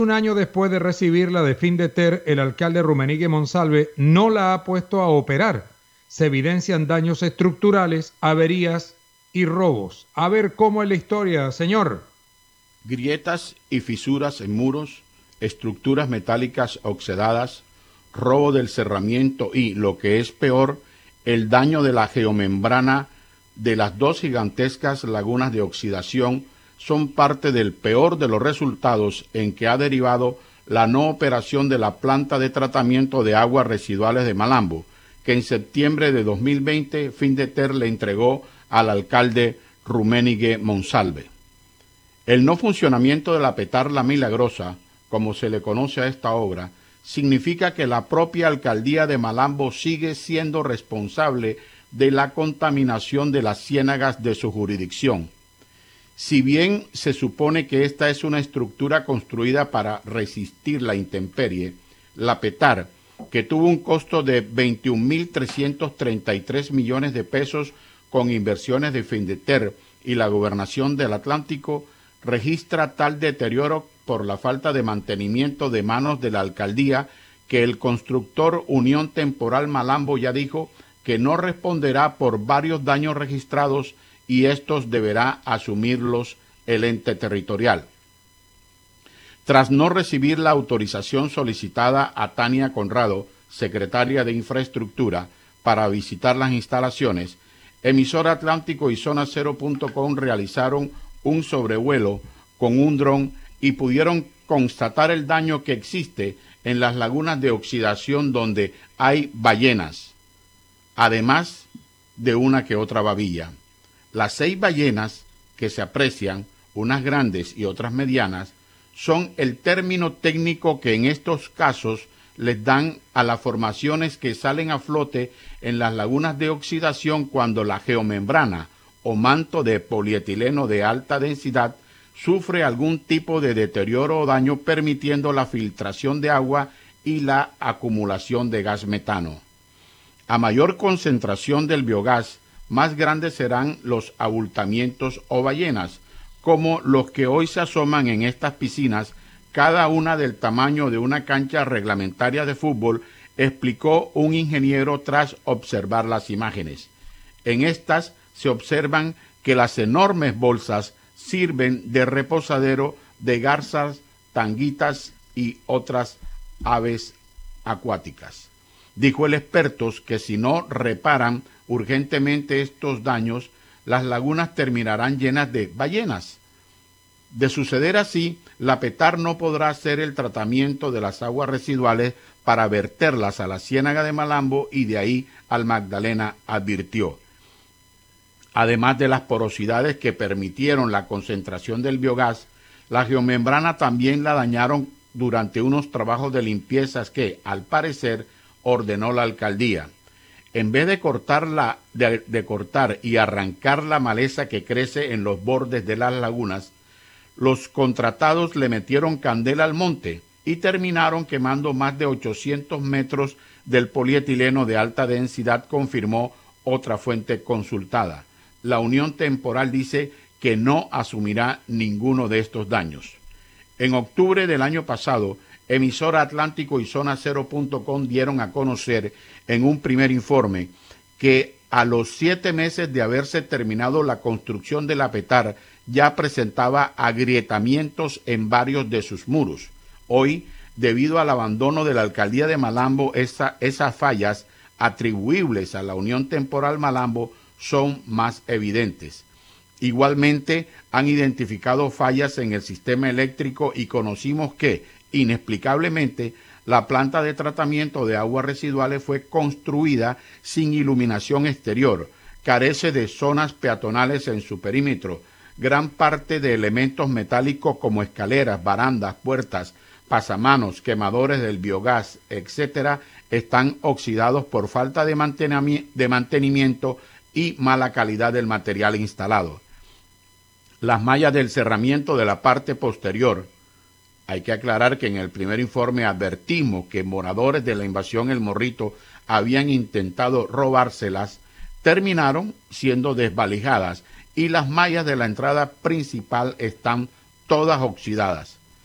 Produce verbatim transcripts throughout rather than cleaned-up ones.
Un año después de recibirla de Findeter, el alcalde Rumenigue Monsalve no la ha puesto a operar. Se evidencian daños estructurales, averías y robos. A ver cómo es la historia, señor. Grietas y fisuras en muros, estructuras metálicas oxidadas, robo del cerramiento y, lo que es peor, el daño de la geomembrana de las dos gigantescas lagunas de oxidación son parte del peor de los resultados en que ha derivado la no operación de la planta de tratamiento de aguas residuales de Malambo, que en septiembre de dos mil veinte Findeter le entregó al alcalde Rumenigue Monsalve. El no funcionamiento de la Petar La Milagrosa, como se le conoce a esta obra, significa que la propia alcaldía de Malambo sigue siendo responsable de la contaminación de las ciénagas de su jurisdicción. Si bien se supone que esta es una estructura construida para resistir la intemperie, la Petar, que tuvo un costo de veintiún mil trescientos treinta y tres millones de pesos con inversiones de Findeter y la Gobernación del Atlántico, registra tal deterioro por la falta de mantenimiento de manos de la alcaldía que el constructor Unión Temporal Malambo ya dijo que no responderá por varios daños registrados y estos deberá asumirlos el ente territorial. Tras no recibir la autorización solicitada a Tania Conrado, secretaria de Infraestructura, para visitar las instalaciones, Emisora Atlántico y Zona Cero punto com realizaron un sobrevuelo con un dron y pudieron constatar el daño que existe en las lagunas de oxidación donde hay ballenas, además de una que otra babilla. Las seis ballenas que se aprecian, unas grandes y otras medianas, son el término técnico que en estos casos les dan a las formaciones que salen a flote en las lagunas de oxidación cuando la geomembrana o manto de polietileno de alta densidad sufre algún tipo de deterioro o daño, permitiendo la filtración de agua y la acumulación de gas metano. A mayor concentración del biogás, más grandes serán los abultamientos o ballenas, como los que hoy se asoman en estas piscinas, cada una del tamaño de una cancha reglamentaria de fútbol, explicó un ingeniero tras observar las imágenes. En estas se observan que las enormes bolsas sirven de reposadero de garzas, tanguitas y otras aves acuáticas. Dijo el experto que si no reparan urgentemente estos daños, las lagunas terminarán llenas de ballenas. De suceder así, la Petar no podrá hacer el tratamiento de las aguas residuales para verterlas a la ciénaga de Malambo y de ahí al Magdalena, advirtió. Además de las porosidades que permitieron la concentración del biogás, la geomembrana también la dañaron durante unos trabajos de limpiezas que, al parecer, ordenó la alcaldía. En vez de cortarla, de, de cortar y arrancar la maleza que crece en los bordes de las lagunas, los contratados le metieron candela al monte y terminaron quemando más de ochocientos metros del polietileno de alta densidad, confirmó otra fuente consultada. La Unión Temporal dice que no asumirá ninguno de estos daños. En octubre del año pasado, Emisora Atlántico y Zona Cero punto com dieron a conocer en un primer informe que a los siete meses de haberse terminado la construcción de la Petar ya presentaba agrietamientos en varios de sus muros. Hoy, debido al abandono de la alcaldía de Malambo, esa, esas fallas atribuibles a la Unión Temporal Malambo son más evidentes. Igualmente, han identificado fallas en el sistema eléctrico y conocimos que, inexplicablemente, la planta de tratamiento de aguas residuales fue construida sin iluminación exterior, carece de zonas peatonales en su perímetro, gran parte de elementos metálicos como escaleras, barandas, puertas, pasamanos, quemadores del biogás, etcétera, están oxidados por falta de mantenimiento y mala calidad del material instalado. Las mallas del cerramiento de la parte posterior. Hay que aclarar que en el primer informe advertimos que moradores de la invasión El Morrito habían intentado robárselas, terminaron siendo desvalijadas y las mallas de la entrada principal están todas oxidadas.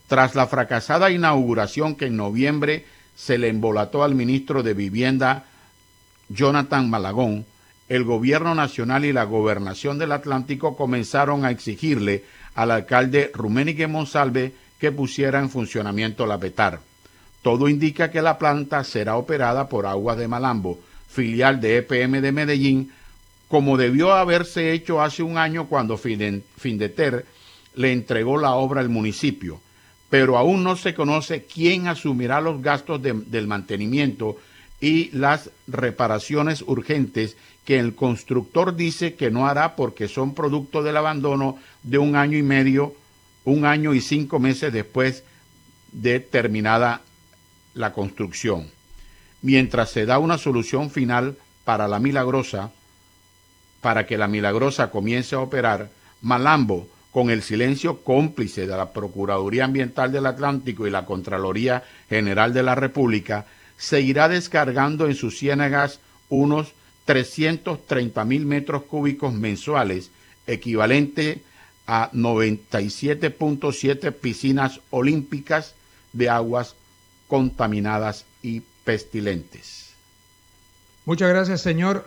Tras la fracasada inauguración que en noviembre se le embolató al ministro de Vivienda, Jonathan Malagón, el gobierno nacional y la gobernación del Atlántico comenzaron a exigirle al alcalde Rummenigge Monsalve que pusiera en funcionamiento la Petar. Todo indica que la planta será operada por Aguas de Malambo, filial de E P M de Medellín, como debió haberse hecho hace un año cuando Findeter le entregó la obra al municipio, pero aún no se conoce quién asumirá los gastos de, del mantenimiento y las reparaciones urgentes que el constructor dice que no hará porque son producto del abandono de un año y medio, un año y cinco meses después de terminada la construcción. Mientras se da una solución final para la Milagrosa, para que la Milagrosa comience a operar, Malambo, con el silencio cómplice de la Procuraduría Ambiental del Atlántico y la Contraloría General de la República, seguirá descargando en sus ciénagas unos trescientos treinta mil metros cúbicos mensuales, equivalente a noventa y siete punto siete piscinas olímpicas de aguas contaminadas y pestilentes. Muchas gracias, señor